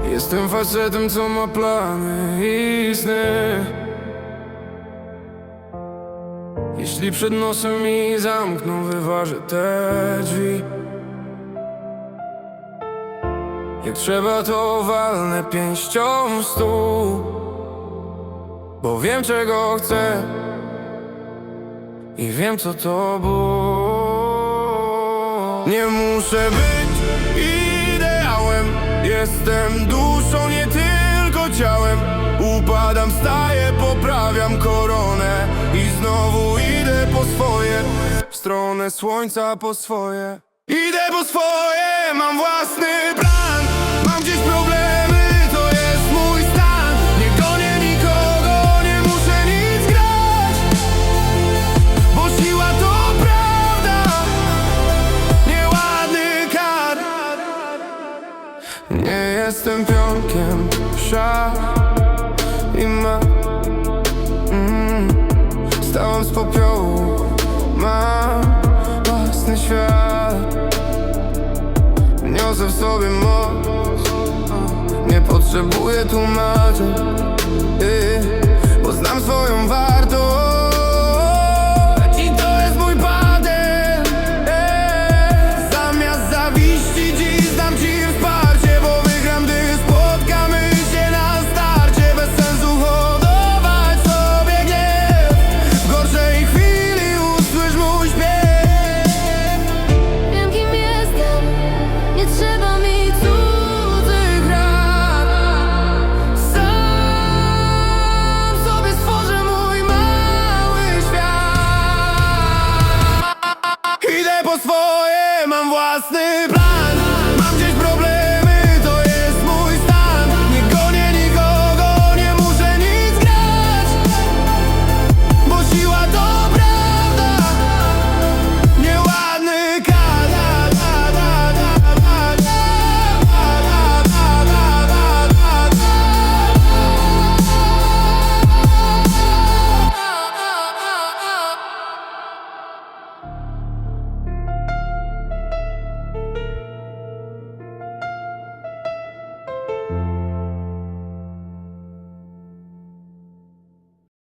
Jestem facetem, co ma plany i sny. Jeśli przed nosem mi zamkną, wyważę te drzwi. Jak trzeba, to walnę pięścią w stół, bo wiem, czego chcę i wiem, co to ból. Nie muszę być ideałem, jestem duszą, nie tylko ciałem. Upadam, wstaję, poprawiam koronę i znowu idę po swoje, w stronę słońca po swoje. Idę po swoje, mam własny plan. Mam gdzieś problemy, to jest mój stan. Nie gonię nikogo, nie muszę nic grać, bo siła to prawda, nieładny kar. Nie jestem pionkiem w szach i stałem z popiołu, mam własny świat. Niosę w sobie moc, nie potrzebuję tłumaczeń, bo znam swoją wartość i to jest mój patent. Zamiast zawiści dziś dam ci wsparcie, bo wygram, gdy spotkamy się na starcie. Bez sensu hodować sobie gniew, w gorszej chwili usłysz mój śpiew. Wiem, kim jestem, nie trzeba mi cudzych rad. Sam sobie stworzę mój mały świat. Idę po swoje, mam własny plan.